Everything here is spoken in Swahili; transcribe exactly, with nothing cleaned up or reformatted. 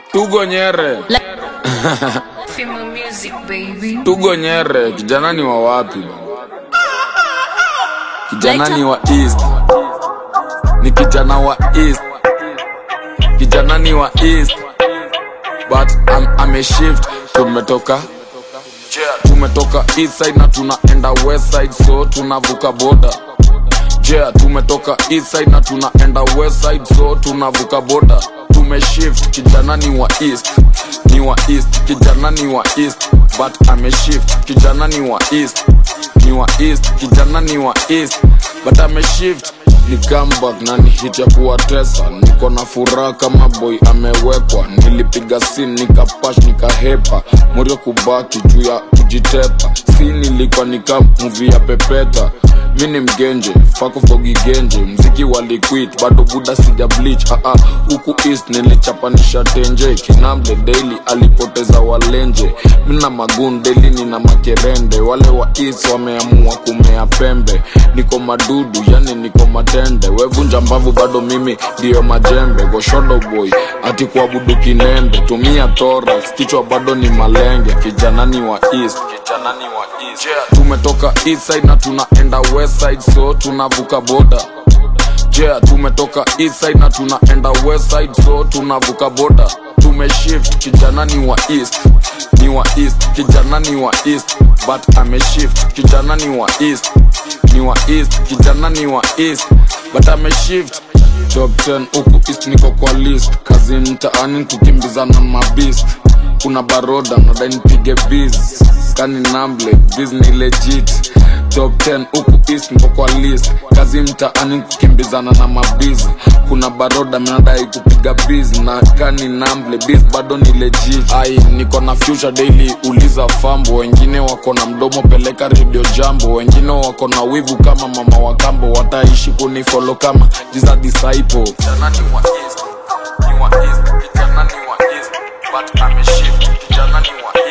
Tugo Nyere. Female music, baby. Tugo Nyere, kijana ni wa wapi? Kijana ni wa East. Ni kijana wa East. Kijana ni wa East. But I'm, I'm a shift. Tumetoka Tumetoka East side na tunaenda West side, so tunavuka border. Yeah, tumetoka East side na tunaenda West side, so tunavuka border. Tumeshift, kijana ni wa East. Ni wa East, kijana ni wa East. But I'm a shift, kijana ni wa East. Ni wa East, kijana ni wa East. But I'm a shift. Ni comeback na ni hit ya kuwatesa. Niko na furaha kama boy amewekwa. Nilipiga scene, nikapash, nikahepa. Morio kubaki juu ya kujitepa. Scene nilikuwa nika movie ya pepeta. Mini mgenje, fako fogi genje. Mziki wali quit, bado buda sija bleach. Haa, huku East nilichapanisha tenje. Kinamble daily, alipoteza walenje. Mina magun daily, nina makerende. Wale wa East wameamua kumea pembe. Niko madudu, yani niko matende. Wevunja mbavu bado mimi, dio majembe. Goshodo boy, ati kuabudu kinembe. Tumia thorax, kichwa bado ni malenge. Kijana ni wa East, kijana ni wa East. Yeah, tumetoka East side na tunaenda West side, so tunavuka border. Yeah, tumetoka East side na tunaenda West side, so tunavuka border. Tumeshift, kijana ni wa East. Ni wa East, kijana ni wa East. But I'm a shift, kijana ni wa East. Ni wa East, kijana ni wa East. But I'm a shift. Top ten uku East niko kwa list. Kazi mtaani kukimbiza na mabist. Kuna baroda nadai nipige biz. Kani namble, biz ni legit. Top ten uku East niko kwa list. Kazi mtaani kukimbizana na mabiz. Kuna baroda nadai kupiga biz. Na kani namble, biz bado ni legit. Ai, niko na future daily, uliza fambo. Wengine wako na mdomo, peleka radio jambo. Wengine wako na wivu kama mama wa kambo. Wataishi kunifollow kama jiza disciple. Kijana ni wa East, ni wa East, kijana ni wa East. But I'm a shift, kijana ni wa East.